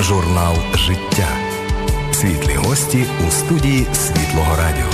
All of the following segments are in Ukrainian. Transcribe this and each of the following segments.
Журнал «Життя». Світлі гості у студії Світлого Радіо.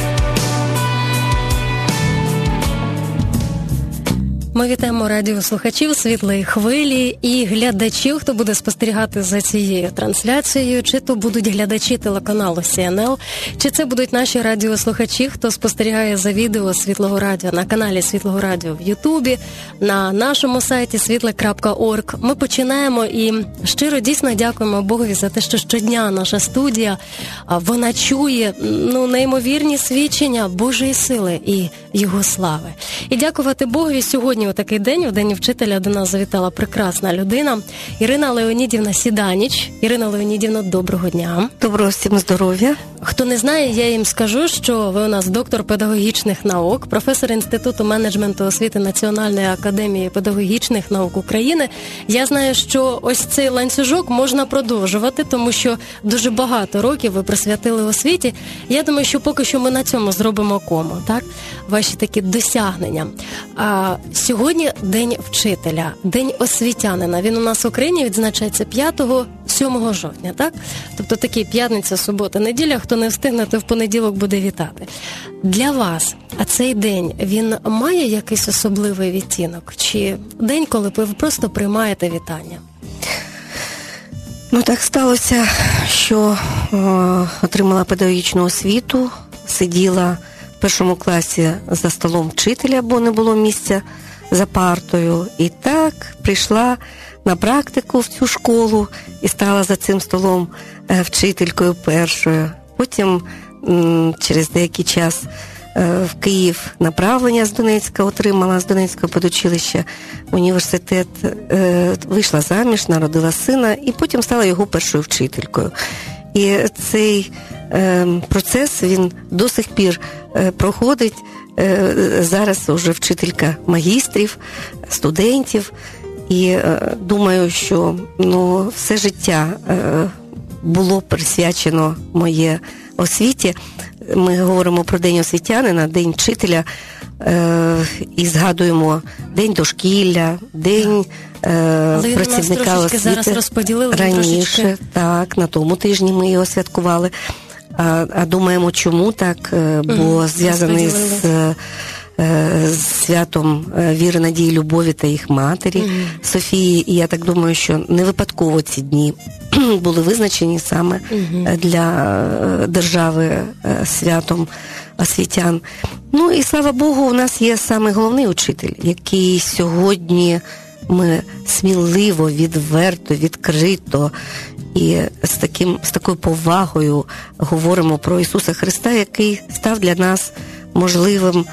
Ми вітаємо радіослухачів «Світлої хвилі» і глядачів, хто буде спостерігати за цією трансляцією, чи то будуть глядачі телеканалу CNL, чи це будуть наші радіослухачі, хто спостерігає за відео Світлого Радіо на каналі Світлого Радіо в Ютубі, на нашому сайті світле.орг. Ми починаємо і щиро дійсно дякуємо Богові за те, що щодня наша студія, вона чує неймовірні свідчення Божої сили і Його слави. І дякувати Богові сьогодні у такий день, в День вчителя, до нас завітала прекрасна людина Ірина Леонідівна Сіданіч. Ірина Леонідівна, доброго дня. Доброго всім здоров'я. Хто не знає, я їм скажу, що ви у нас доктор педагогічних наук, професор Інституту менеджменту освіти Національної академії педагогічних наук України. Я знаю, що ось цей ланцюжок можна продовжувати, тому що дуже багато років ви присвятили освіті. Я думаю, що поки що ми на цьому зробимо кому, так? Ваші такі досягнення. Сьогодні День вчителя, День освітянина. Він у нас в Україні відзначається 5-7 жовтня, так? Тобто такі п'ятниця, субота, неділя, хто не встигне, то в понеділок буде вітати. Для вас, а цей день, він має якийсь особливий відтінок? Чи день, коли ви просто приймаєте вітання? Так сталося, що отримала педагогічну освіту, сиділа в першому класі за столом вчителя, бо не було місця за партою. І так прийшла на практику в цю школу і стала за цим столом вчителькою першою. Потім через деякий час в Київ направлення з Донецька отримала, з Донецького педучилища в університет, вийшла заміж, народила сина і потім стала його першою вчителькою. І цей процес, він до сих пір проходить. Зараз вже вчителька магістрів, студентів. І думаю, що все життя було присвячено моє освіті. Ми говоримо про День освітянина, День вчителя, і згадуємо День дошкілля, День працівника освіти. Зараз розподілили раніше. Трошечки. Так, на тому тижні ми його святкували. А думаємо, чому так? Бо зв'язаний з святом віри, надії, любові та їх матері Софії. І я так думаю, що не випадково ці дні були визначені саме для держави святом освітян. І слава Богу, у нас є саме головний учитель, який сьогодні ми сміливо, відверто, відкрито і з такою повагою говоримо про Ісуса Христа, який став для нас можливим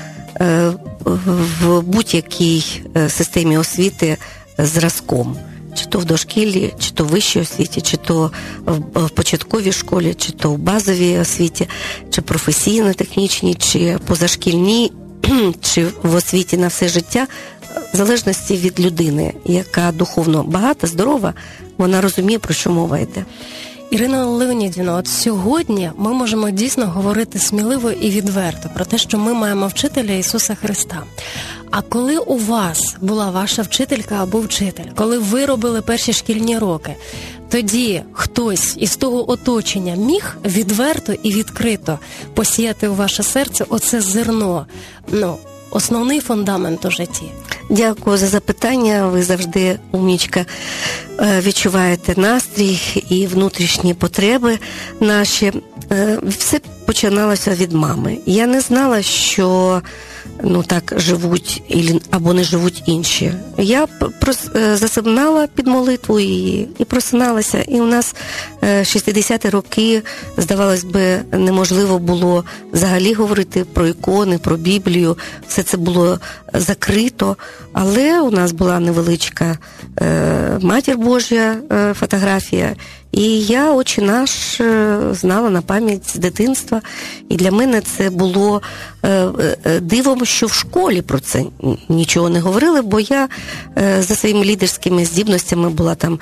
в будь-якій системі освіти зразком. Чи то в дошкіллі, чи то в вищій освіті, чи то в початковій школі, чи то в базовій освіті, чи професійно-технічній, чи позашкільній, чи в освіті на все життя, в залежності від людини, яка духовно багата, здорова, вона розуміє, про що мова йде. Ірина Леонідівна, от сьогодні ми можемо дійсно говорити сміливо і відверто про те, що ми маємо вчителя Ісуса Христа. А коли у вас була ваша вчителька або вчитель, коли ви робили перші шкільні роки, тоді хтось із того оточення міг відверто і відкрито посіяти у ваше серце оце зерно, основний фундамент у житті? Дякую за запитання. Ви завжди, умнічка, відчуваєте настрій і внутрішні потреби наші. Все починалося від мами. Я не знала, що так живуть або не живуть інші. Я засинала під молитву і просиналася. І у нас 60-ті роки, здавалось би, неможливо було взагалі говорити про ікони, про Біблію. Все це було закрито. Але у нас була невеличка Матір Божа фотографія. І я «Отче наш» знала на пам'ять з дитинства. І для мене це було дивом, що в школі про це нічого не говорили, бо я за своїми лідерськими здібностями була там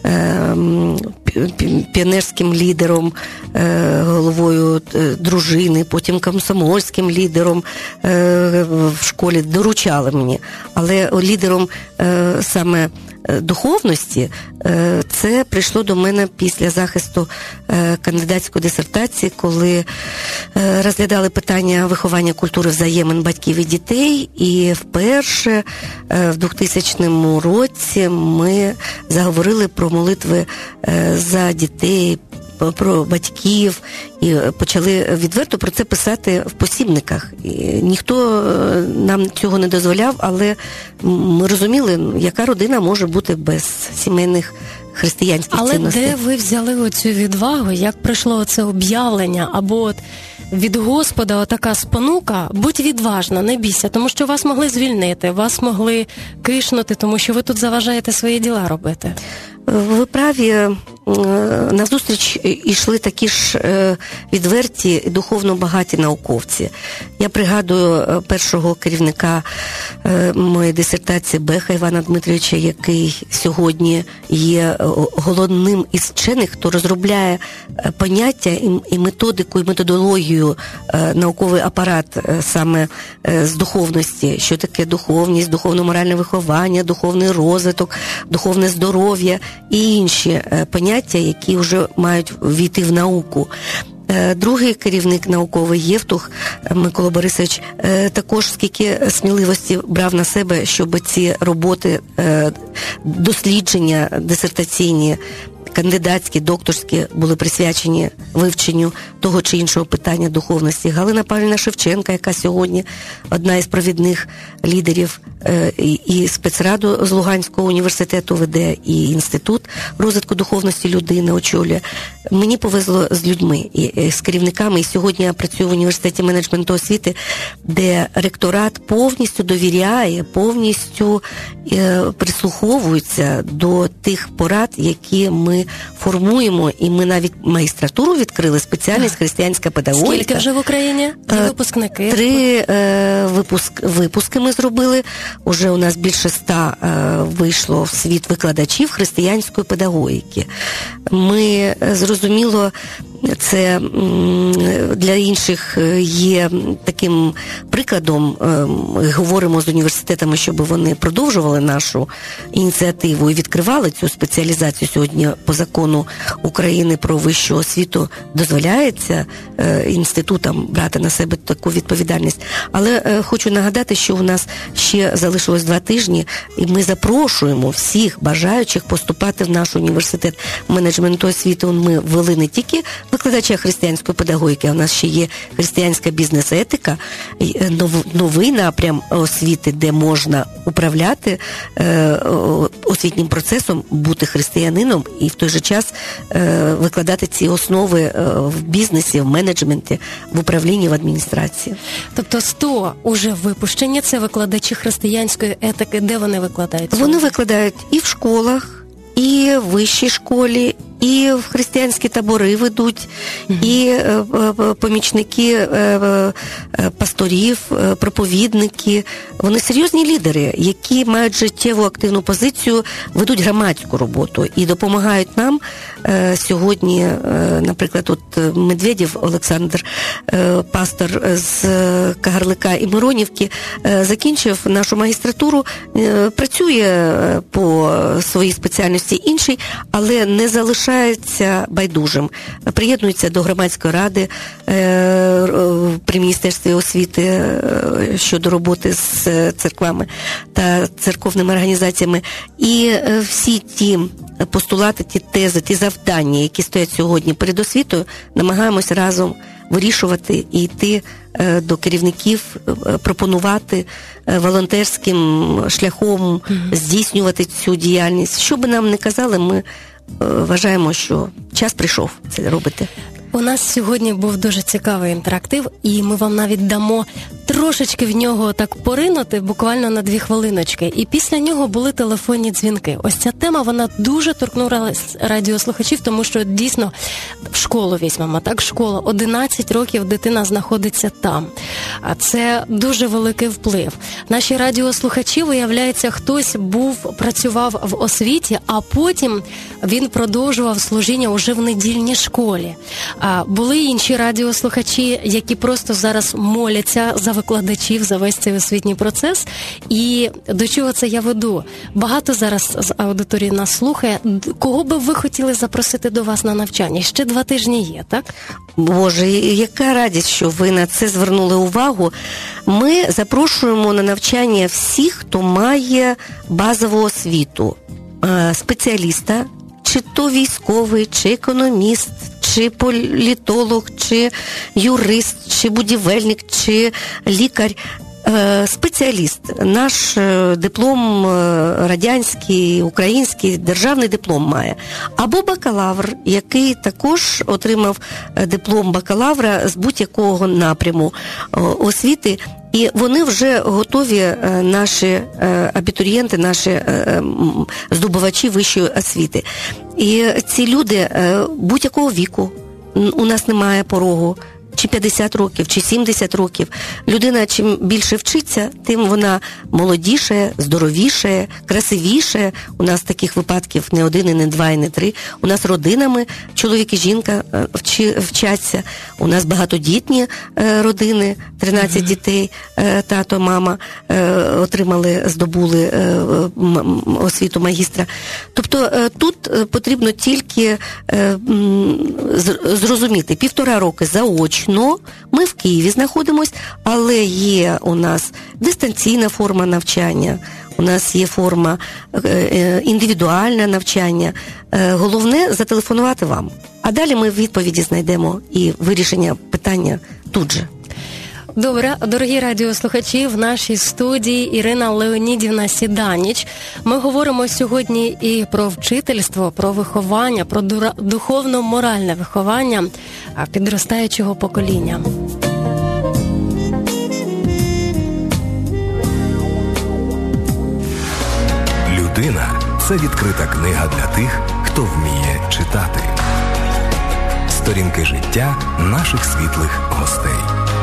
піонерським лідером, головою дружини, потім комсомольським лідером в школі, доручали мені. Але лідером саме духовності, це прийшло до мене після захисту кандидатської дисертації, коли розглядали питання виховання культури взаємин батьків і дітей, і вперше в 2000 році ми заговорили про молитви за дітей, про батьків, і почали відверто про це писати в посібниках. І ніхто нам цього не дозволяв, але ми розуміли, яка родина може бути без сімейних християнських цінностей. Але де ви взяли оцю відвагу, як прийшло оце об'явлення, або от від Господа отака спонука, будь відважна, не бійся, тому що вас могли звільнити, вас могли кишнути, тому що ви тут заважаєте свої діла робити. Ви праві, назустріч йшли такі ж відверті і духовно багаті науковці. Я пригадую першого керівника моєї дисертації Беха Івана Дмитровича, який сьогодні є головним із вчених, хто розробляє поняття і методику, і методологію, науковий апарат саме з духовності, що таке духовність, духовно-моральне виховання, духовний розвиток, духовне здоров'я і інші поняття, які вже мають війти в науку. Другий керівник науковий Євтух Микола Борисович також скільки сміливості брав на себе, щоб ці роботи, дослідження дисертаційні, кандидатські, докторські були присвячені вивченню того чи іншого питання духовності. Галина Павлівна Шевченка, яка сьогодні одна із провідних лідерів і спецраду з Луганського університету веде, і Інститут розвитку духовності людини очолює. Мені повезло з людьми, і з керівниками, і сьогодні я працюю в університеті менеджменту освіти, де ректорат повністю довіряє, повністю прислуховується до тих порад, які ми формуємо, і ми навіть магістратуру відкрили, спеціальність християнська педагогіка. Скільки вже в Україні? Випускники? 3 випуски ми зробили. Уже у нас більше 100 вийшло в світ викладачів християнської педагогіки. Ми, зрозуміло, це для інших є таким прикладом. Говоримо з університетами, щоб вони продовжували нашу ініціативу і відкривали цю спеціалізацію. Сьогодні по закону України про вищу освіту дозволяється інститутам брати на себе таку відповідальність. Але хочу нагадати, що у нас ще залишилось 2 тижні, і ми запрошуємо всіх бажаючих поступати в наш університет менеджменту освіти. Ми ввели не тільки викладача християнської педагогіки, а у нас ще є християнська бізнес-етика, новий напрям освіти, де можна управляти освітнім процесом, бути християнином і в той же час викладати ці основи в бізнесі, в менеджменті, в управлінні, в адміністрації. Тобто 100 уже випущені, це викладачі християнської етики, де вони викладають? Вони викладають і в школах, і в вищій школі, і в християнські табори ведуть, і помічники пасторів, проповідники. Вони серйозні лідери, які мають життєву активну позицію, ведуть громадську роботу і допомагають нам. Сьогодні, наприклад, от Медведєв Олександр, пастор з Кагарлика і Миронівки, закінчив нашу магістратуру, працює по своїй спеціальності іншій, але не залишається байдужим. Приєднується до громадської ради при Міністерстві освіти щодо роботи з церквами та церковними організаціями. І всі ті постулати, ті тези, ті завдання, які стоять сьогодні перед освітою, намагаємось разом вирішувати і йти до керівників, пропонувати волонтерським шляхом здійснювати цю діяльність. Що би нам не казали, ми вважаємо, що час прийшов це робити. У нас сьогодні був дуже цікавий інтерактив, і ми вам навіть дамо трошечки в нього так поринути, буквально на 2 хвилиночки. І після нього були телефонні дзвінки. Ось ця тема, вона дуже торкнула радіослухачів, тому що дійсно в школу візьмемо, так, школа, 11 років дитина знаходиться там. А це дуже великий вплив. Наші радіослухачі, виявляється, хтось працював в освіті, а потім він продовжував служіння уже в недільній школі. Були інші радіослухачі, які просто зараз моляться за викладачів, за весь цей освітній процес. І до чого це я веду? Багато зараз з аудиторії нас слухає. Кого би ви хотіли запросити до вас на навчання? Ще 2 тижні є, так? Боже, яка радість, що ви на це звернули увагу. Ми запрошуємо на навчання всіх, хто має базову освіту. Спеціаліста, чи то військовий, чи економіст, чи політолог, чи юрист, чи будівельник, чи лікар. Спеціаліст. Наш диплом радянський, український, державний диплом має. Або бакалавр, який також отримав диплом бакалавра з будь-якого напряму освіти. І вони вже готові, наші абітурієнти, наші здобувачі вищої освіти. І ці люди будь-якого віку, у нас немає порогу, чи 50 років, чи 70 років. Людина, чим більше вчиться, тим вона молодіше, здоровіше, красивіше. У нас таких випадків не 1, і не 2, і не 3. У нас родинами чоловік і жінка вчаться. У нас багатодітні родини, 13 дітей, тато, мама здобули освіту магістра. Тобто тут потрібно тільки зрозуміти, 1,5 роки заочно. Ми в Києві знаходимось, але є у нас дистанційна форма навчання, у нас є форма індивідуальне навчання. Головне – зателефонувати вам. А далі ми відповіді знайдемо і вирішення питання тут же. Добре, дорогі радіослухачі, в нашій студії Ірина Леонідівна Сіданіч. Ми говоримо сьогодні і про вчительство, про виховання, про духовно-моральне виховання підростаючого покоління. Людина – це відкрита книга для тих, хто вміє читати. Сторінки життя наших світлих гостей.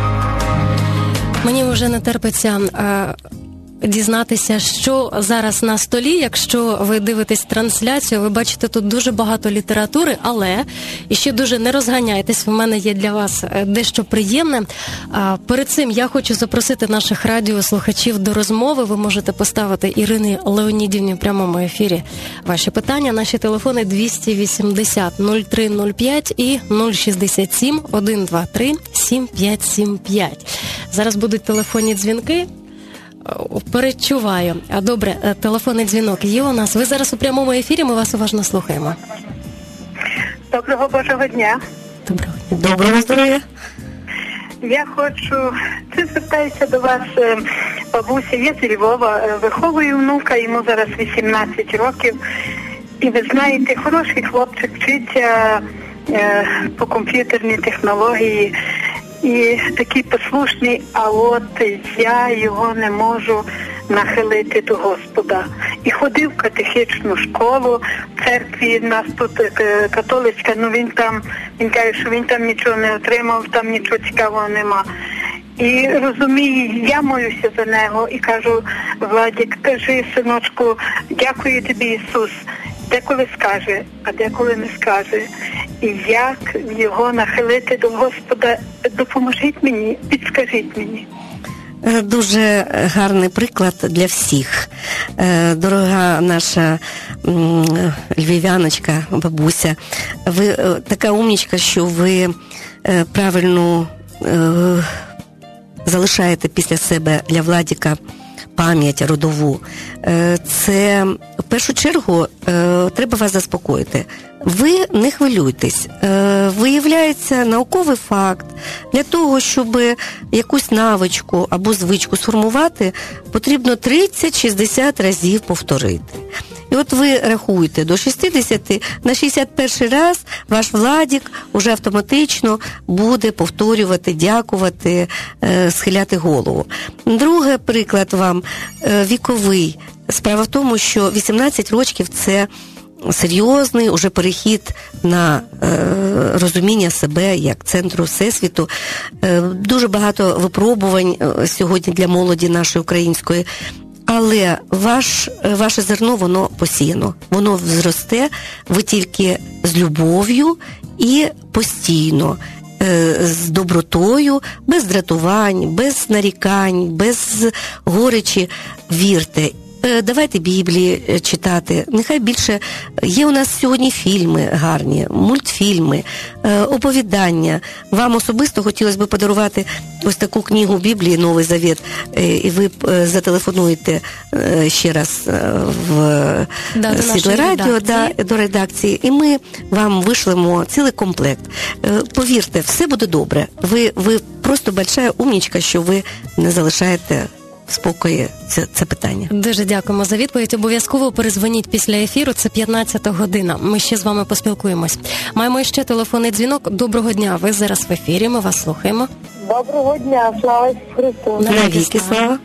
Мені вже не терпиться дізнатися, що зараз на столі. Якщо ви дивитесь трансляцію, ви бачите тут дуже багато літератури, але і ще дуже не розганяйтесь, в мене є для вас дещо приємне. Перед цим я хочу запросити наших радіослухачів до розмови. Ви можете поставити Ірині Леонідівні в прямому ефірі ваші питання. Наші телефони 280 0305 і 067 123 7575. Зараз будуть телефонні дзвінки. Перечуваю. Добре, телефонний дзвінок є у нас. Ви зараз у прямому ефірі, ми вас уважно слухаємо. Доброго Божого дня. Доброго здоров'я. Я хочу, звертаюся до вас, бабуся, я зі Львова, виховую внука, йому зараз 18 років. І ви знаєте, хороший хлопчик вчиться по комп'ютерній технології. І такий послушний, а от я його не можу нахилити до Господа. І ходив в катехичну школу, в церкві, нас тут католицька, він каже, що він там нічого не отримав, там нічого цікавого нема. І розумію, я молюся за нього і кажу: Владик, кажи, синочку, дякую тобі, Ісус. Деколи скаже, а деколи не скаже. І як його нахилити до Господа, допоможіть мені, підскажіть мені. Дуже гарний приклад для всіх. Дорога наша львів'яночка, бабуся, ви така умнічка, що ви правильно залишаєте після себе для Владіка пам'ять родову. Це, в першу чергу, треба вас заспокоїти. Ви не хвилюйтесь. Виявляється науковий факт. Для того, щоб якусь навичку або звичку сформувати, потрібно 30-60 разів повторити. І от ви рахуєте, до 60, на 61 раз ваш Владик уже автоматично буде повторювати, дякувати, схиляти голову. Другий приклад вам віковий. Справа в тому, що 18 років – це серйозний уже перехід на розуміння себе як центру всесвіту. Дуже багато випробувань сьогодні для молоді нашої української. Але ваше зерно, воно посіяно, воно зросте, ви тільки з з любов'ю і постійно, з добротою, без дратувань, без нарікань, без горечі. Вірте. Давайте Біблії читати. Нехай більше є у нас сьогодні фільми гарні, мультфільми, оповідання. Вам особисто хотілося б подарувати ось таку книгу Біблії «Новий Завіт», і ви зателефонуєте ще раз в Світле Радіо до редакції, і ми вам вишлемо цілий комплект. Повірте, все буде добре. Ви просто большая умнічка, що ви не залишаєте в спокої це питання. Дуже дякуємо за відповідь. Обов'язково перезвоніть після ефіру, це 15 година. Ми ще з вами поспілкуємось. Маємо ще телефонний дзвінок. Доброго дня, ви зараз в ефірі, ми вас слухаємо. Доброго дня, слава Ісусу Христу. Навіки слава.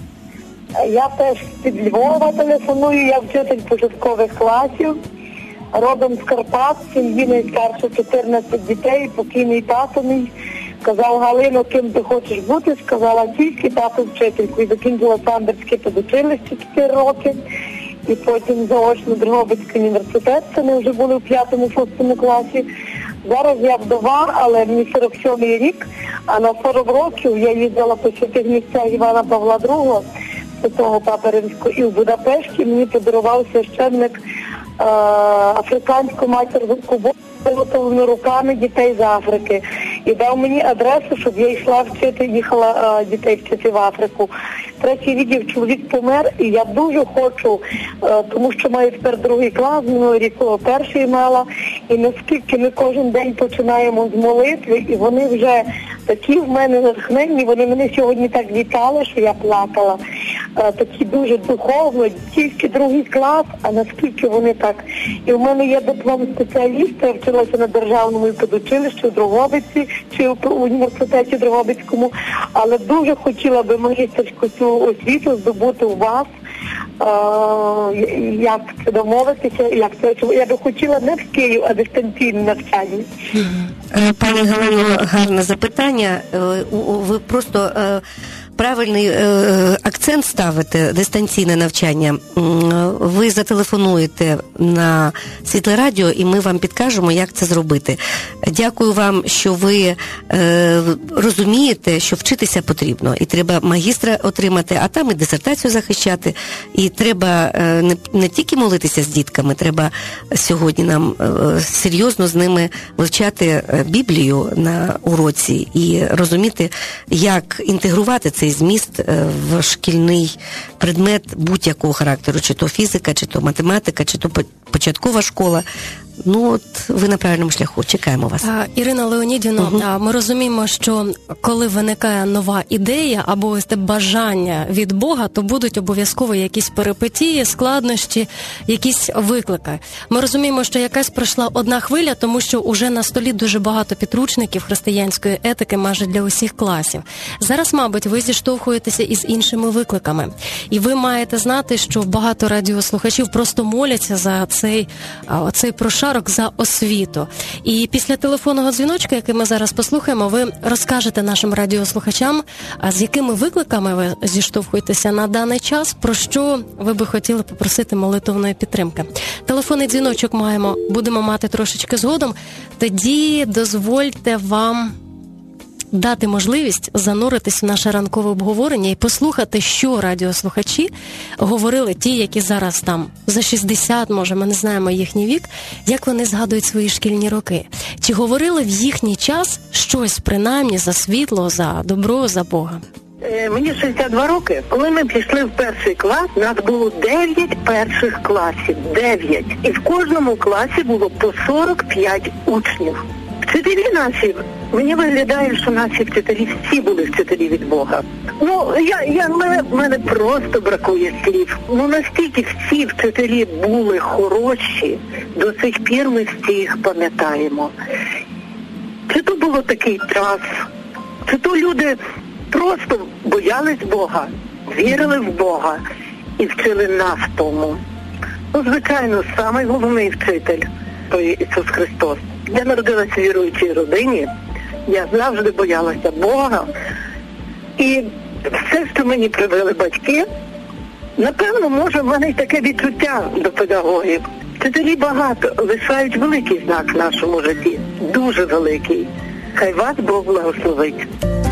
Я теж з Львова телефоную, я вчитель початкових класів. Родом з Карпат, сім'ї найстарше 14 дітей, покійний тато мій. Казав: Галино, ким ти хочеш бути? Сказала: сільський, тато вчительку. І закінчила Самбірське педучилище 4 роки. І потім заочно Дрогобицький університет. Це ми вже були в 5-6 класі. Зараз я вдова, але мені 47-й рік. А на 40 років я їздила по святих місцях Івана Павла II, святого Папи Римського. І в Будапешті мені подарував священник африканську материнську Богу, виготовлену руками дітей з Африки. І дав мені адресу, щоб я їхала дітей вчити в Африку. 3-й відділ чоловік помер, і я дуже хочу, тому що маю тепер 2-й клас, минулий рік 1-й мала, і наскільки ми кожен день починаємо з молитви, і вони вже такі в мене натхненні, вони мене сьогодні так вітали, що я плакала. Такі дуже духовно, тільки 2-й клас, а наскільки вони так. І в мене є диплом спеціаліста, я вчилася на державному педучилищі у Дрогобиці, чи в університеті Дрогобицькому, але дуже хотіла би магістерську цю освіту здобути у вас. Як це домовитися, я би хотіла не в Київ, а дистанційне навчання. Пані Галино, гарне запитання. Ви просто правильний акцент ставите, дистанційне навчання. Ви зателефонуєте на Світле Радіо, і ми вам підкажемо, як це зробити. Дякую вам, що ви розумієте, що вчитися потрібно. І треба магістра отримати, а там і дисертацію захищати. І треба не тільки молитися з дітками, треба сьогодні нам серйозно з ними вивчати Біблію на уроці і розуміти, як інтегрувати цей зміст в шкільний предмет будь-якого характеру, чи то фізика, чи то математика, чи то початкова школа. Ну, от ви на правильному шляху. Чекаємо вас. Ірина Леонідівна, ми розуміємо, що коли виникає нова ідея або ось те бажання від Бога, то будуть обов'язково якісь перипетії, складнощі, якісь виклики. Ми розуміємо, що якась пройшла одна хвиля, тому що уже на столі дуже багато підручників християнської етики майже для усіх класів. Зараз, мабуть, ви зіштовхуєтеся із іншими викликами. І ви маєте знати, що багато радіослухачів просто моляться за цей прошарок, за освіту. І після телефонного дзвіночка, який ми зараз послухаємо, ви розкажете нашим радіослухачам, з якими викликами ви зіштовхуєтеся на даний час, про що ви би хотіли попросити молитовної підтримки. Телефонний дзвіночок будемо мати трошечки згодом. Тоді дозвольте вам дати можливість зануритись в наше ранкове обговорення і послухати, що радіослухачі говорили, ті, які зараз там за 60, може, ми не знаємо їхній вік, як вони згадують свої шкільні роки. Чи говорили в їхній час щось, принаймні, за світло, за добро, за Бога? Мені 62 роки. Коли ми пішли в 1-й клас, у нас було 9 перших класів. 9. І в кожному класі було по 45 учнів. Вчителі наші, мені виглядає, що наші вчителі всі були вчителі від Бога. Мене просто бракує слів. Настільки всі вчителі були хороші, до сих пір ми всіх пам'ятаємо. Чи то було такий час, чи то люди просто боялись Бога, вірили в Бога і вчили нас тому. Звичайно, самий головний вчитель – то є Ісус Христос. Я народилася в віруючій родині, я завжди боялася Бога. І все, що мені привили батьки, напевно, може, в мене й таке відчуття до педагогів. Вчителі багато лишають великий знак в нашому житті. Дуже великий. Хай вас Бог благословить.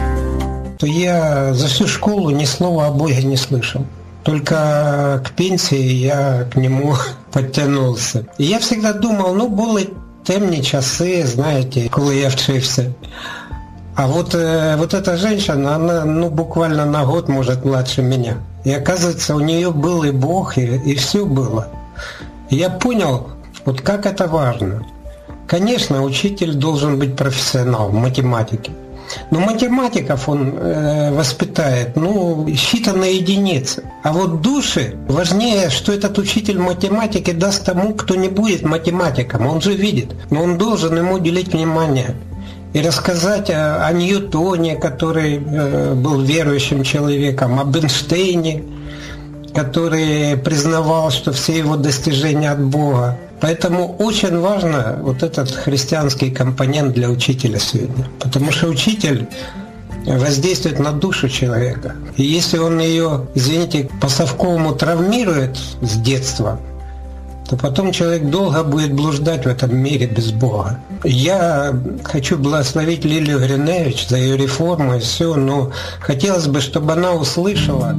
Я за всю школу ни слова о Боге не слышал. Только к пенсии я к нему подтянулся. И я всегда думал, були темні часи, знаете, коли я вчився. А вот эта женщина, она буквально на год, может, младше меня. И оказывается, у нее был и Бог, и все было. И я понял, как это важно. Конечно, учитель должен быть профессионал в математике. Но математиков он воспитает, считанные единицы. А вот души важнее, что этот учитель математики даст тому, кто не будет математиком. Он же видит, но он должен ему уделить внимание. И рассказать о Ньютоне, который был верующим человеком, об Эйнштейне, который признавал, что все его достижения от Бога. Поэтому очень важно вот этот христианский компонент для учителя сегодня. Потому что учитель воздействует на душу человека. И если он ее, извините, по-совковому травмирует с детства, то потом человек долго будет блуждать в этом мире без Бога. Я хочу благословить Лилию Гриневич за ее реформу и все, но хотелось бы, чтобы она услышала.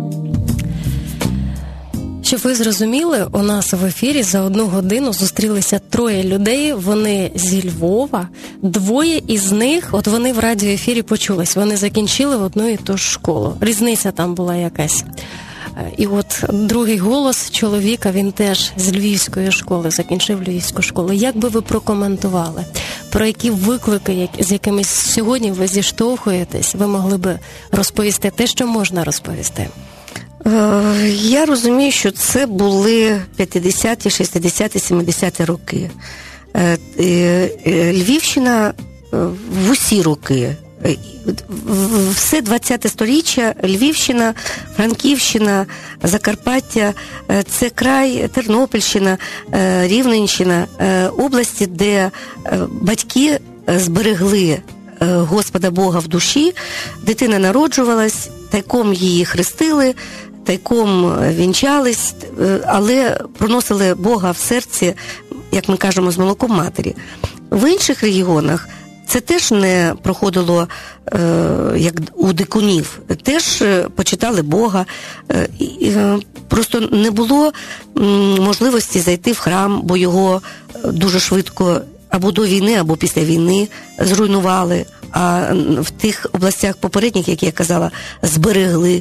Щоб ви зрозуміли, у нас в ефірі за 1 годину зустрілися 3 людей, вони зі Львова, 2 із них, вони в радіоефірі почулись, вони закінчили одну і ту ж школу. Різниця там була якась. І другий голос чоловіка, він теж з Львівської школи, закінчив Львівську школу. Як би ви прокоментували? Про які виклики, з якими сьогодні ви зіштовхуєтесь, ви могли би розповісти те, що можна розповісти? Я розумію, що це були 50-ті, 60-ті, 70-ті роки. Львівщина в усі роки, все 20-те сторіччя, Львівщина, Франківщина, Закарпаття, це край, Тернопільщина, Рівненщина, області, де батьки зберегли Господа Бога в душі, дитина народжувалась, тайком її хрестили, тайком вінчались, але проносили Бога в серці, як ми кажемо, з молоком матері. В інших регіонах це теж не проходило, як у дикунів. Теж почитали Бога. Просто не було можливості зайти в храм, бо його дуже швидко або до війни, або після війни зруйнували. А в тих областях попередніх, як я казала, зберегли.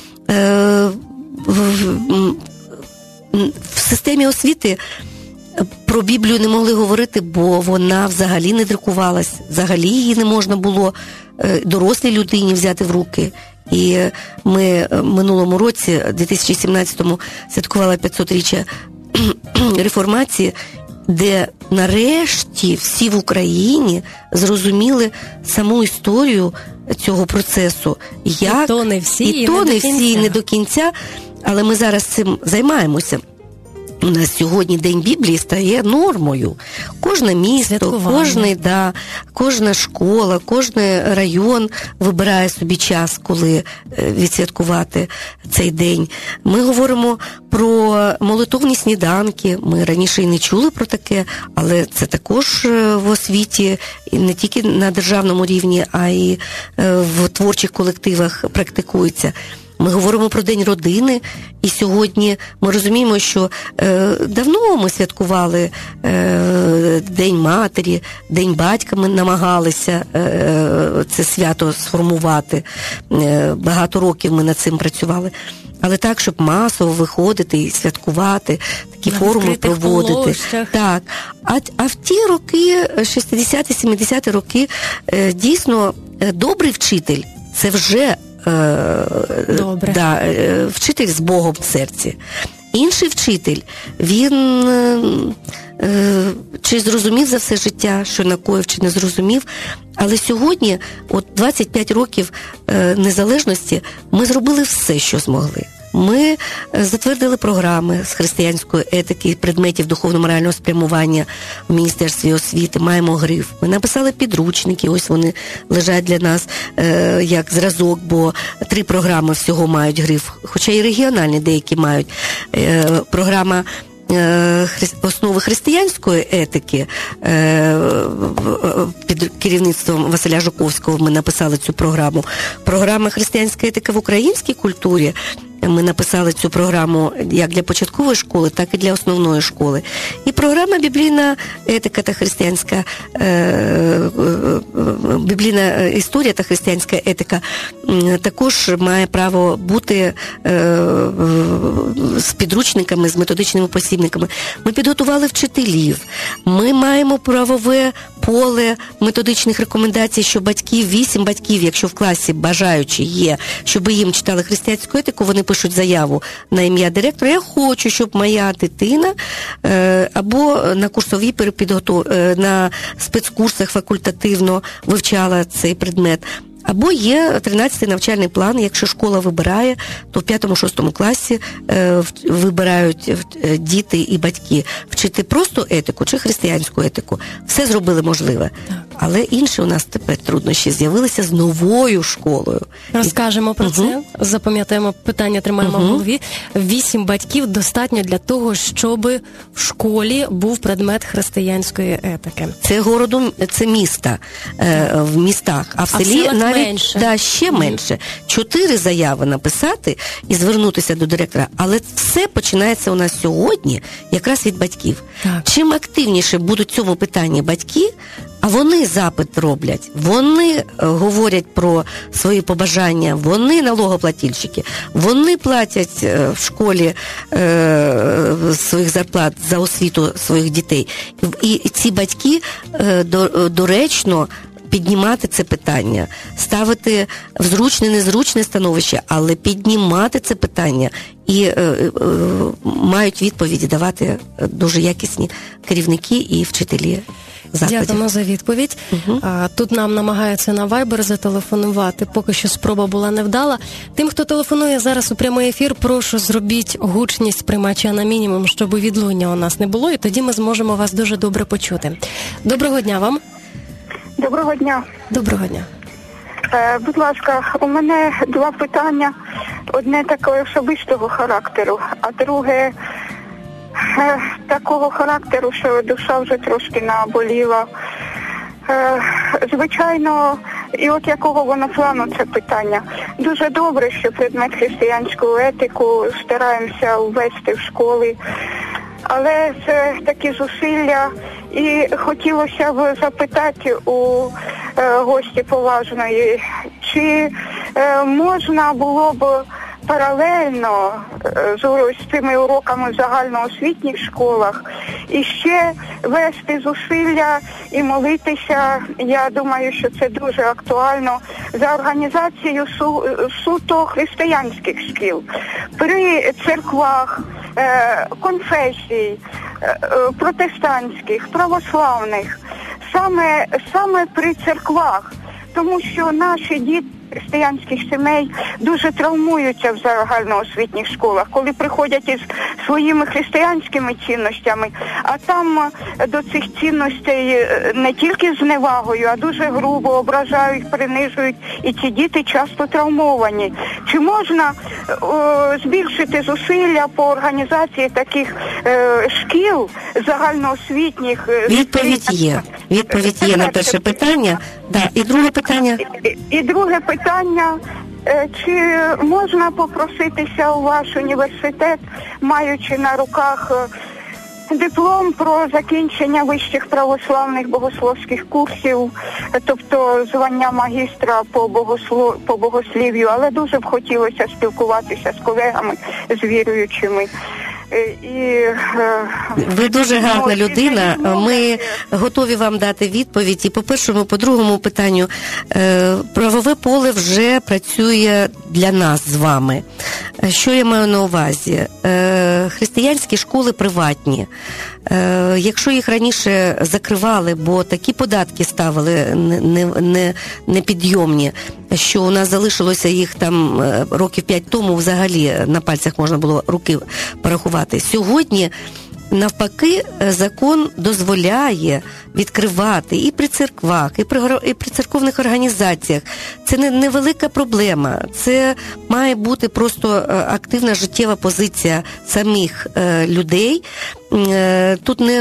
В системі освіти про Біблію не могли говорити, бо вона взагалі не друкувалась, взагалі її не можна було дорослій людині взяти в руки. І ми минулому році, 2017-му, святкували 500-річчя реформації, де нарешті всі в Україні зрозуміли саму історію цього процесу. І то не всі, і не до кінця, але ми зараз цим займаємося. У нас сьогодні День Біблії стає нормою. Кожне місто, кожна школа, кожен район вибирає собі час, коли відсвяткувати цей день. Ми говоримо про молитовні сніданки. Ми раніше і не чули про таке, але це також в освіті, і не тільки на державному рівні, а й в творчих колективах практикується. Ми говоримо про День родини, і сьогодні ми розуміємо, що давно ми святкували День матері, День батька, ми намагалися це свято сформувати. Багато років ми над цим працювали. Але так, щоб масово виходити і святкувати, такі форуми проводити. Так. А в ті роки, 60-ті, 70-ті роки, дійсно, добрий вчитель – це вже вчитель з Богом в серці. Інший вчитель, він чи зрозумів за все життя, що накоїв, чи не зрозумів, але сьогодні, 25 років незалежності, ми зробили все, що змогли. Ми затвердили програми з християнської етики, предметів духовно-морального спрямування в Міністерстві освіти, маємо гриф. Ми написали підручники, ось вони лежать для нас як зразок, бо 3 програми всього мають гриф, хоча і регіональні деякі мають. Програма основи християнської етики під керівництвом Василя Жуковського ми написали цю програму. Програма «Християнська етика в українській культурі» ми написали цю програму як для початкової школи, так і для основної школи. І програма «Біблійна етика та християнська біблійна історія та християнська етика» також має право бути з підручниками, з методичними посібниками. Ми підготували вчителів. Ми маємо правове поле методичних рекомендацій, що 8 батьків, якщо в класі бажаючі є, щоб їм читали християнську етику, вони пишуть заяву на ім'я директора. Я хочу, щоб моя дитина або на курсовій на спецкурсах факультативно вивчала цей предмет. Або є 13-й навчальний план, якщо школа вибирає, то в 5-6 класі вибирають діти і батьки вчити просто етику чи християнську етику. Все зробили можливе. Але інші у нас тепер труднощі з'явилися з новою школою. Розкажемо про це, запам'ятаємо питання, тримаємо в голові. 8 батьків достатньо для того, щоб в школі був предмет християнської етики. Це міста, в містах, а в селі навіть менше. Ще менше. 4 заяви написати і звернутися до директора. Але все починається у нас сьогодні якраз від батьків. Так. Чим активніше будуть в цьому питанні батьки, а вони запит роблять, вони говорять про свої побажання, вони налогоплательщики, вони платять в школі своїх зарплат за освіту своїх дітей. І ці батьки доречно піднімати це питання, ставити в зручне-незручне становище, але піднімати це питання і мають відповіді давати дуже якісні керівники і вчителі закладів. Дякуємо за відповідь. Тут нам намагаються на Viber зателефонувати, поки що спроба була невдала. Тим, хто телефонує зараз у прямий ефір, прошу, зробіть гучність приймача на мінімум, щоб відлуння у нас не було, і тоді ми зможемо вас дуже добре почути. Доброго дня вам. Доброго дня. Доброго дня. Будь ласка, у мене 2 питання. Одне таке особистого характеру, а друге такого характеру, що душа вже трошки наболіла. Звичайно, і от якого воно плану це питання. Дуже добре, що предмет християнську етику стараємося ввести в школи. Але це такі зусилля, і хотілося б запитати у гості поважної, чи можна було б паралельно з цими уроками в загальноосвітніх школах і ще вести зусилля і молитися, я думаю, що це дуже актуально, за організацію суто християнських шкіл при церквах, конфесій, протестантських, православних, саме при церквах, тому що наші діти християнських сімей дуже травмуються в загальноосвітніх школах, коли приходять із своїми християнськими цінностями, а там до цих цінностей не тільки з зневагою, а дуже грубо ображають, принижують, і ці діти часто травмовані. Чи можна збільшити зусилля по організації таких шкіл загальноосвітніх? Відповідь є на перше питання. Да. І друге питання? І друге питання, чи можна попроситися у ваш університет, маючи на руках диплом про закінчення вищих православних богословських курсів, тобто звання магістра по богослів'ю, але дуже б хотілося спілкуватися з колегами, з віруючими. Ви дуже гарна людина, ми готові вам дати відповідь. І по першому, по другому питанню, правове поле вже працює для нас з вами. Що я маю на увазі? Християнські школи приватні. Якщо їх раніше закривали, бо такі податки ставили непідйомні, що у нас залишилося їх там років 5 тому взагалі на пальцях можна було руки порахувати. Сьогодні Навпаки, закон дозволяє відкривати і при церквах, і при церковних організаціях. Це невелика проблема. Це має бути просто активна життєва позиція самих людей. Тут не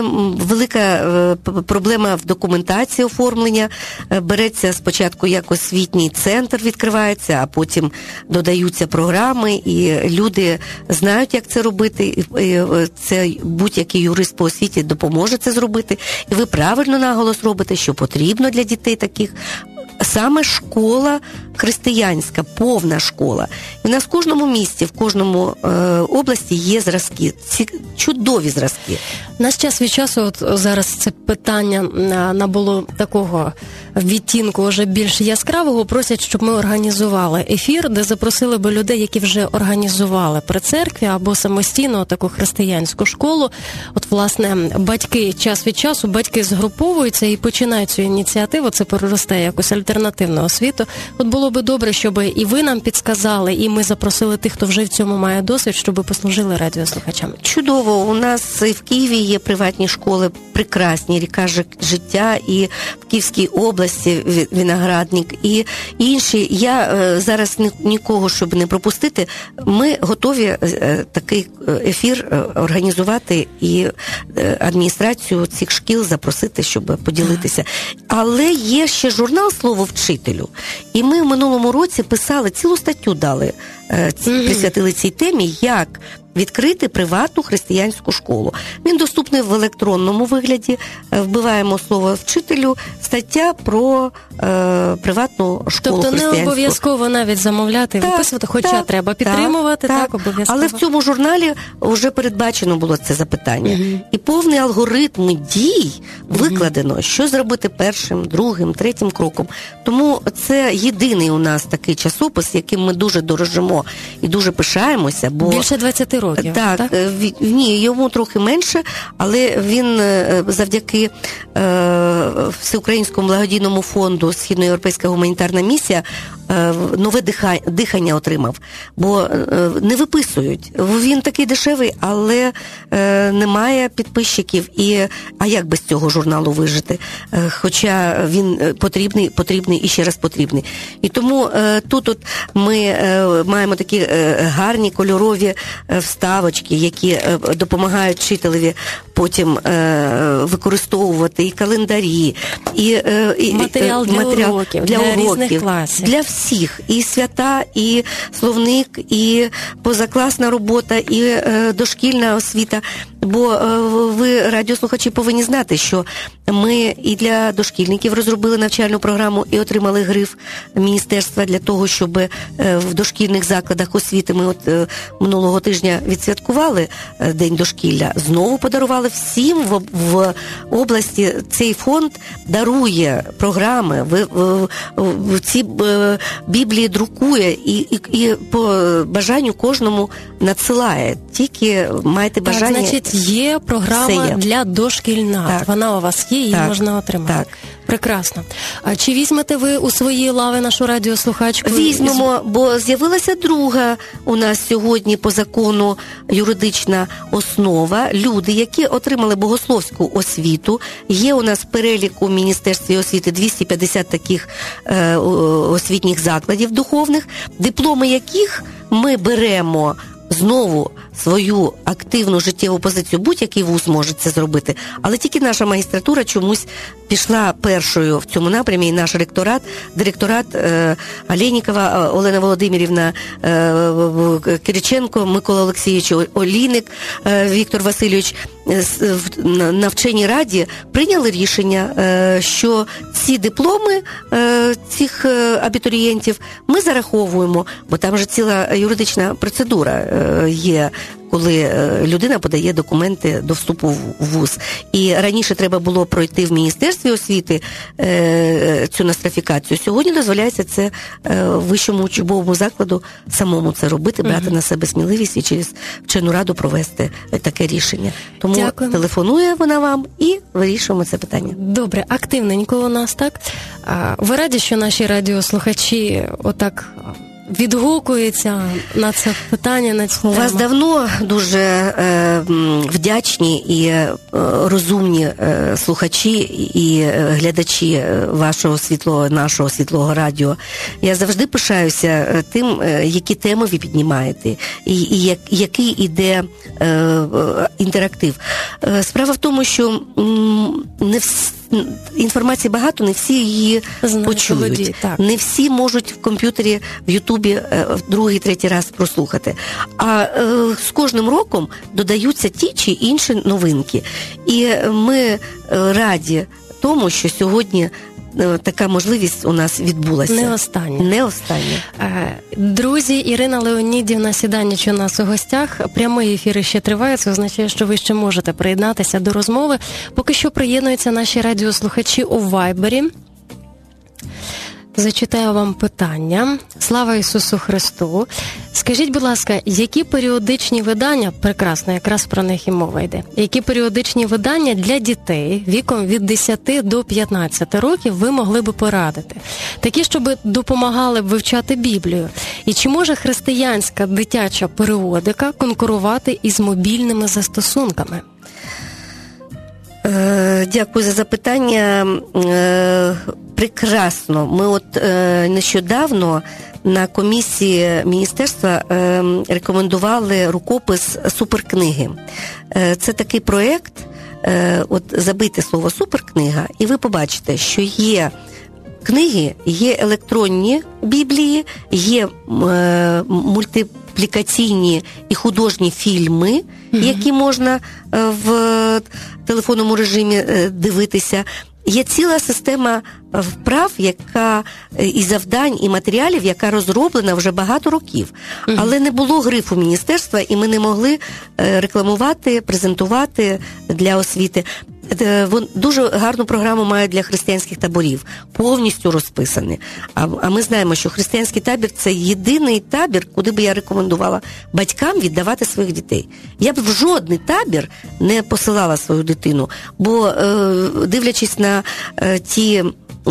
велика проблема в документації оформлення. Береться спочатку як освітній центр відкривається, а потім додаються програми, і люди знають, як це робити. І це будь-який юрист по освіті допоможе це зробити. І ви правильно наголос робите, що потрібно для дітей таких. Саме школа християнська, повна школа. І в нас в кожному місті, в кожному області є зразки, ці чудові зразки. Наш час від часу, от зараз це питання набуло такого відтінку вже більш яскравого, просять, щоб ми організували ефір, де запросили би людей, які вже організували при церкві або самостійно таку християнську школу. От, власне, батьки час від часу, батьки згруповуються і починають цю ініціативу, це переросте якусь альтернативну освіту. От було би добре, щоб і ви нам підсказали, і ми запросили тих, хто вже в цьому має досвід, щоб послужили радіослухачам. Чудово. У нас і в Києві є приватні школи, прекрасні, «Ріка життя», і в Київській області «Виноградник», і інші. Я зараз нікого, щоб не пропустити, ми готові такий ефір організувати і адміністрацію цих шкіл запросити, щоб поділитися. Але є ще журнал «Слово вчителю», і ми в минулому році писали, цілу статтю дали, присвятили цій темі, як відкрити приватну християнську школу. Він доступний в електронному вигляді. Вбиваємо слово вчителю, стаття про приватну школу християнську. Тобто не обов'язково навіть замовляти, виписувати, хоча треба підтримувати, так, обов'язково. Але в цьому журналі вже передбачено було це запитання. І повний алгоритм дій викладено, що зробити першим, другим, третім кроком. Тому це єдиний у нас такий часопис, яким ми дуже дорожимо і дуже пишаємося. Бо більше 20 років, так? Ні, йому трохи менше, але він завдяки Всеукраїнському благодійному фонду «Східноєвропейська гуманітарна місія» нове дихання отримав, бо не виписують. Він такий дешевий, але немає підписчиків. А як без цього журналу вижити? Хоча він потрібний і ще раз потрібний. І тому тут от ми маємо такі гарні кольорові вставочки, які допомагають вчителеві потім використовувати і календарі, і матеріал для уроків, для різних класів. Для всіх. І свята, і словник, і позакласна робота, і дошкільна освіта. Бо ви, радіослухачі, повинні знати, що ми і для дошкільників розробили навчальну програму і отримали гриф міністерства для того, щоб в дошкільних закладах освіти, ми от минулого тижня відсвяткували День дошкілля, знову подарували всім в області. Цей фонд дарує програми, в ці Біблії друкує і по бажанню кожному надсилає. Тільки маєте бажання. Так, значить, є програма для дошкільнат. Так. Вона у вас є, її можна отримати. Так. Прекрасно. А чи візьмете ви у свої лави нашу радіослухачку? Візьмемо, бо з'явилася друга у нас сьогодні по закону юридична основа. Люди, які отримали богословську освіту. Є у нас в переліку в Міністерстві освіти 250 таких освітніх закладів духовних, дипломи яких ми беремо знову свою активну життєву позицію. Будь-який вуз може це зробити, але тільки наша магістратура чомусь пішла першою в цьому напрямі, і наш директорат Алєнікова Олена Володимирівна, Кириченко Микола Олексійович, Олійник Віктор Васильович на вченій раді прийняли рішення, що ці дипломи цих абітурієнтів ми зараховуємо, бо там же ціла юридична процедура є, коли людина подає документи до вступу в вуз. І раніше треба було пройти в Міністерстві освіти цю нострифікацію. Сьогодні дозволяється це вищому учбовому закладу самому це робити, брати на себе сміливість і через вчену раду провести таке рішення. Тому телефонує вона вам і вирішуємо це питання. Добре, активненько у нас, так? Ви раді, що наші радіослухачі отак відгукується на це питання, на цю тему? У вас давно дуже вдячні і розумні слухачі і глядачі нашого світлого радіо. Я завжди пишаюся тим, які теми ви піднімаєте, і який іде інтерактив. Справа в тому, що інформації багато, не всі її почують. Не всі можуть в комп'ютері, в Ютубі другий, третій раз прослухати. А з кожним роком додаються ті чи інші новинки. І ми раді тому, що сьогодні така можливість у нас відбулася. Не остання. Друзі, Ірина Леонідівна Сіданніч у нас у гостях. Прямий ефір ще триває, це означає, що ви ще можете приєднатися до розмови. Поки що приєднуються наші радіослухачі у Вайбері. Зачитаю вам питання. Слава Ісусу Христу! Скажіть, будь ласка, які періодичні видання, прекрасно, якраз про них і мова йде, які періодичні видання для дітей віком від 10 до 15 років ви могли би порадити? Такі, щоб допомагали б вивчати Біблію. І чи може християнська дитяча періодика конкурувати із мобільними застосунками? Дякую за запитання. Прекрасно. Ми нещодавно на комісії міністерства рекомендували рукопис суперкниги. Це такий проєкт, забийте слово суперкнига, і ви побачите, що є книги, є електронні біблії, є мультиплікаційні і художні фільми, які можна в телефонному режимі дивитися. Є ціла система вправ, і завдань, і матеріалів, яка розроблена вже багато років. Але не було грифу міністерства, і ми не могли рекламувати, презентувати для освіти. Дуже гарну програму мають для християнських таборів, повністю розписані. А ми знаємо, що християнський табір – це єдиний табір, куди би я рекомендувала батькам віддавати своїх дітей. Я б в жодний табір не посилала свою дитину, бо дивлячись на ті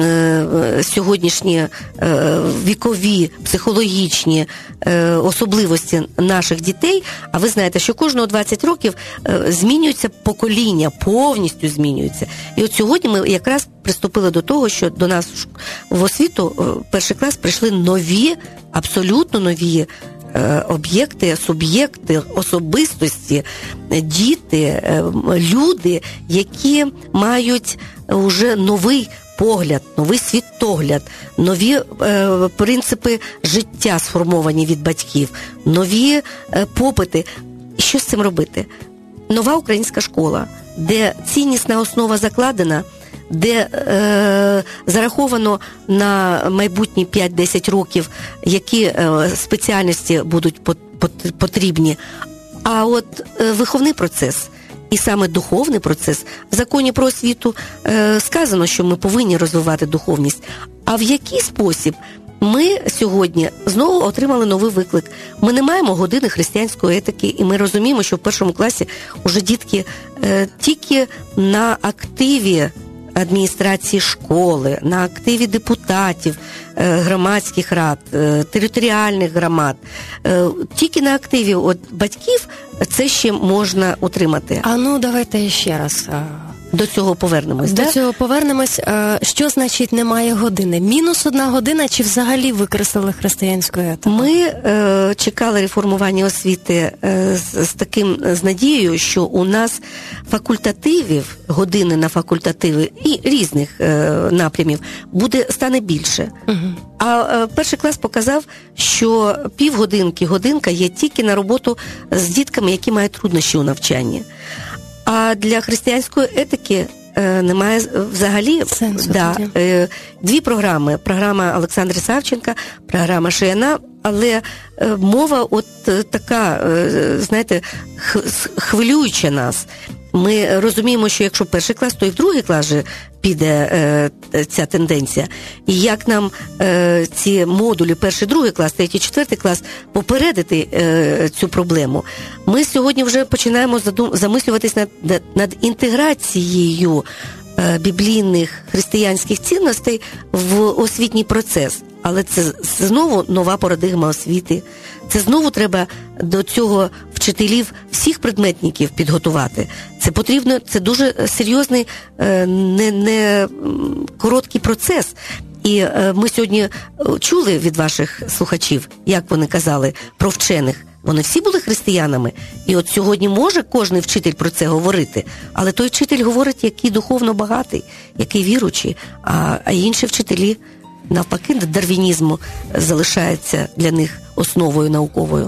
сьогоднішні вікові, психологічні особливості наших дітей, а ви знаєте, що кожного 20 років змінюється покоління, повністю змінюється. І от сьогодні ми якраз приступили до того, що до нас в освіту, перший клас, прийшли нові, абсолютно нові об'єкти, суб'єкти, особистості, діти, люди, які мають уже новий погляд, новий світогляд, нові принципи життя сформовані від батьків, нові попити. І що з цим робити? Нова українська школа, де ціннісна основа закладена, де зараховано на майбутні 5-10 років, які спеціальності будуть потрібні. А от виховний процес і саме духовний процес, в законі про освіту сказано, що ми повинні розвивати духовність. А в який спосіб? Ми сьогодні знову отримали новий виклик. Ми не маємо години християнської етики, і ми розуміємо, що в першому класі уже дітки тільки на активі адміністрації школи, на активі депутатів, громадських рад, територіальних громад. Тільки на активі батьків це ще можна утримати. Давайте ще раз. До цього повернемось. До цього повернемось. Що значить немає години? Мінус 1 година чи взагалі викреслили християнську етику? Ми чекали реформування освіти з надією, що у нас факультативів, години на факультативи і різних напрямів стане більше. А перший клас показав, що півгодинки, годинка є тільки на роботу з дітками, які мають труднощі у навчанні. А для християнської етики немає взагалі дві програми. Програма Олександра Савченка, програма Шияна, але мова така, знаєте, хвилююча нас. Ми розуміємо, що якщо перший клас, то і в другий клас же піде ця тенденція. І як нам ці модулі, перший, другий клас, третій, четвертий клас, попередити цю проблему? Ми сьогодні вже починаємо замислюватись над інтеграцією біблійних християнських цінностей в освітній процес. Але це знову нова парадигма освіти. Це знову треба до цього вчителів всіх предметників підготувати. Це потрібно, це дуже серйозний, не короткий процес. І ми сьогодні чули від ваших слухачів, як вони казали про вчених. Вони всі були християнами. І от сьогодні може кожен вчитель про це говорити, але той вчитель говорить, який духовно багатий, який віруючий, а інші вчителі, навпаки, дарвінізму залишається для них основою науковою.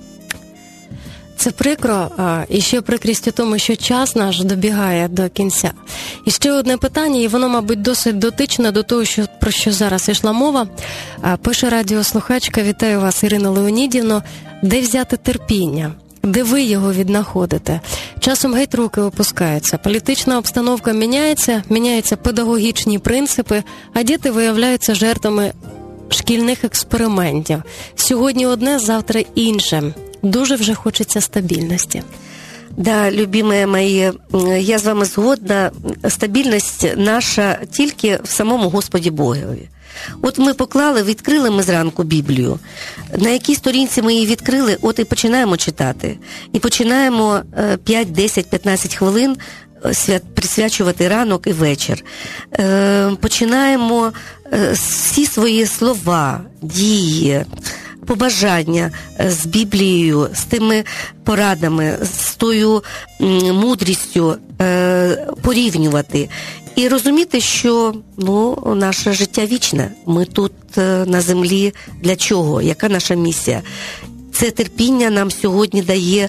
Це прикро, і ще прикрість у тому, що час наш добігає до кінця. І ще одне питання, і воно, мабуть, досить дотичне до того, про що зараз йшла мова. Пише радіослухачка: вітаю вас, Ірина Леонідівно. Де взяти терпіння? Де ви його віднаходите? Часом геть руки опускаються. Політична обстановка міняються педагогічні принципи, а діти виявляються жертвами шкільних експериментів. Сьогодні одне, завтра інше. Дуже вже хочеться стабільності. Да, любимые мои, я з вами згодна. Стабільність наша тільки в самому Господі Богові. От ми поклали, відкрили ми зранку Біблію. На якій сторінці ми її відкрили, от і починаємо читати. І починаємо 5, 10, 15 хвилин присвячувати ранок і вечір. Починаємо всі свої слова, дії, побажання з Біблією, з тими порадами, з тою мудрістю порівнювати. І розуміти, що наше життя вічне. Ми тут на землі для чого? Яка наша місія? Це терпіння нам сьогодні дає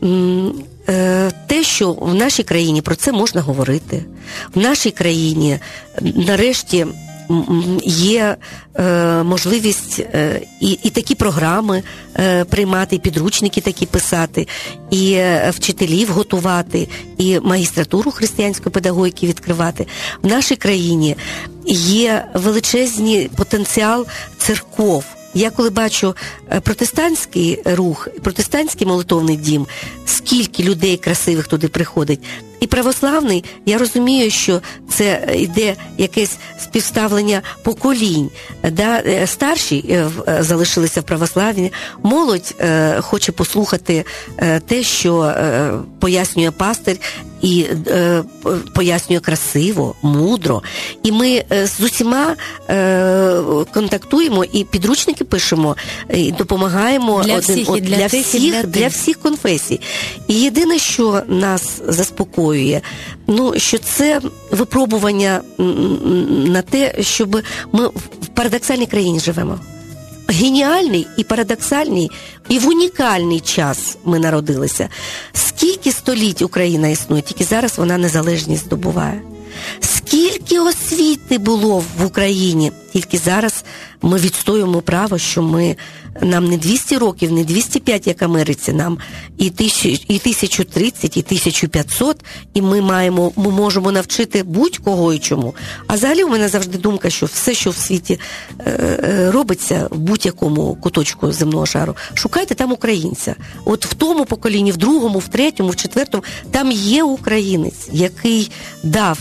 те, що в нашій країні про це можна говорити. В нашій країні нарешті є можливість і такі програми приймати, і підручники такі писати, і вчителів готувати, і магістратуру християнської педагогіки відкривати. В нашій країні є величезний потенціал церков. Я коли бачу протестантський рух, протестантський молитовний дім, скільки людей красивих туди приходить, і православний, я розумію, що це йде якесь співставлення поколінь. Да? Старші залишилися в православні, молодь хоче послухати те, що пояснює пастир, і пояснює красиво, мудро. І ми з усіма контактуємо, і підручники пишемо, і допомагаємо для всіх конфесій. І єдине, що нас заспокоює, що це випробування на те, щоб ми в парадоксальній країні живемо. Геніальний і парадоксальний, і в унікальний час ми народилися. Скільки століть Україна існує, тільки зараз вона незалежність здобуває. Скільки освіти було в Україні, тільки зараз ми відстоюємо право, що нам не 200 років, не 205, як Америці, нам і 1030, і 1500, і ми можемо навчити будь-кого і чому. А взагалі у мене завжди думка, що все, що в світі робиться в будь-якому куточку земного шару, шукайте там українця. От в тому поколінні, в другому, в третьому, в четвертому, там є українець, який дав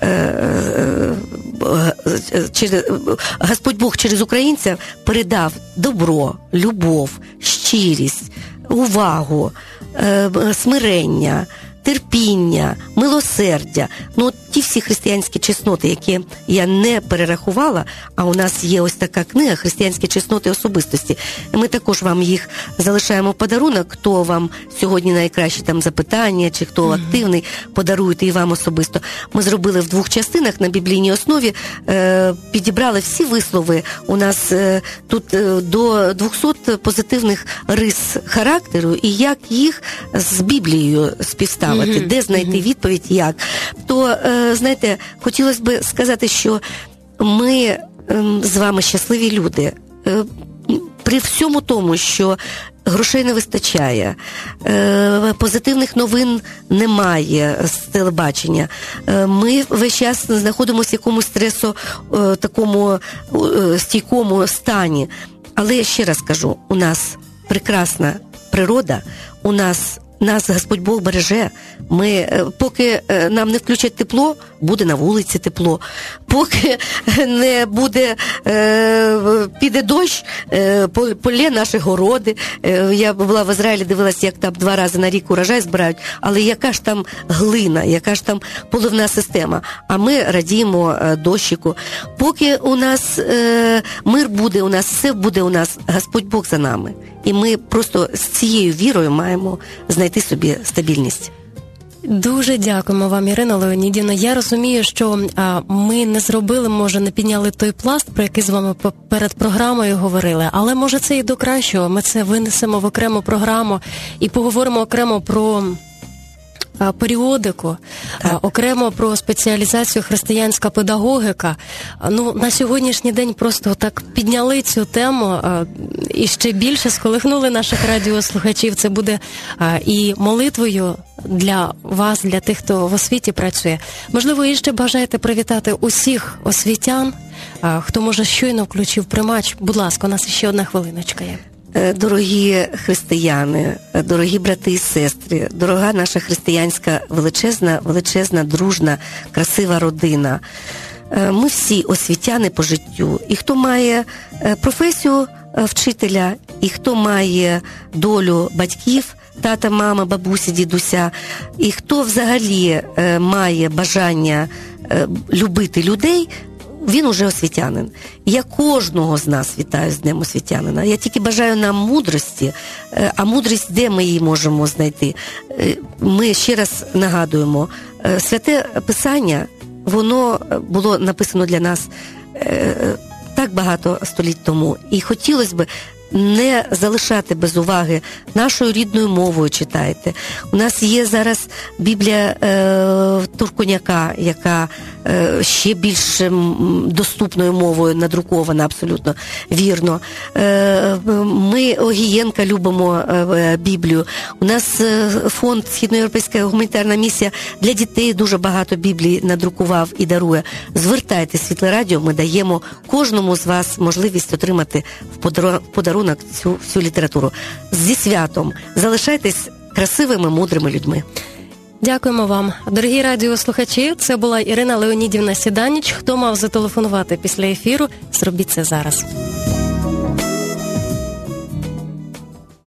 Господь Бог через українця передав добро, любов, щирість, увагу, смирення, терпіння, милосердя. Ті всі християнські чесноти, які я не перерахувала, а у нас є ось така книга «Християнські чесноти особистості». І ми також вам їх залишаємо в подарунок. Хто вам сьогодні найкращі там запитання, чи хто активний, подаруєте і вам особисто. Ми зробили в 2 частинах на біблійній основі, підібрали всі вислови. У нас тут до 200 позитивних рис характеру, і як їх з Біблією співставити, де знайти відповідь, як. То, знаєте, хотілося б сказати, що ми з вами щасливі люди. При всьому тому, що грошей не вистачає, позитивних новин немає з телебачення, ми весь час знаходимося в якомусь такому стійкому стані. Але я ще раз кажу, у нас прекрасна природа, у нас нас Господь Бог береже. Поки нам не включать тепло, буде на вулиці тепло. Поки не буде, піде дощ, полє наші городи. Я була в Ізраїлі, дивилася, як там 2 рази на рік урожай збирають, але яка ж там глина, яка ж там поливна система. А ми радіємо дощику. Поки у нас мир буде, у нас все буде у нас, Господь Бог за нами. І ми просто з цією вірою маємо знайти собі стабільність. Дуже дякуємо вам, Ірина Леонідівна. Я розумію, що ми не зробили, може, не підняли той пласт, про який з вами перед програмою говорили, але, може, це і до кращого. Ми це винесемо в окрему програму і поговоримо окремо про періодику, окремо про спеціалізацію християнська педагогіка. На сьогоднішній день просто так підняли цю тему і ще більше сколихнули наших радіослухачів. Це буде і молитвою для вас, для тих, хто в освіті працює. Можливо, і ще бажаєте привітати усіх освітян, хто, може, щойно включив приймач. Будь ласка, у нас ще 1 хвилиночка є. Дорогі християни, дорогі брати і сестри, дорога наша християнська величезна, дружна, красива родина. Ми всі освітяни по життю. І хто має професію вчителя, і хто має долю батьків, тата, мама, бабусі, дідуся, і хто взагалі має бажання любити людей, він уже освітянин. Я кожного з нас вітаю з Днем освітянина. Я тільки бажаю нам мудрості, а мудрість, де ми її можемо знайти? Ми ще раз нагадуємо, Святе Писання, воно було написано для нас так багато століть тому. І хотілося б не залишати без уваги, нашою рідною мовою читайте. У нас є зараз Біблія Турконяка, яка ще більш доступною мовою надрукована, абсолютно вірно. Ми Огієнка любимо Біблію. У нас фонд Східноєвропейська гуманітарна місія для дітей дуже багато Біблії надрукував і дарує. Звертайтесь, Світле Радіо, ми даємо кожному з вас можливість отримати в подарунок цю літературу. Зі святом! Залишайтесь красивими, мудрими людьми. Дякуємо вам. Дорогі радіослухачі, це була Ірина Леонідівна Сіданіч. Хто мав зателефонувати після ефіру, зробіть це зараз.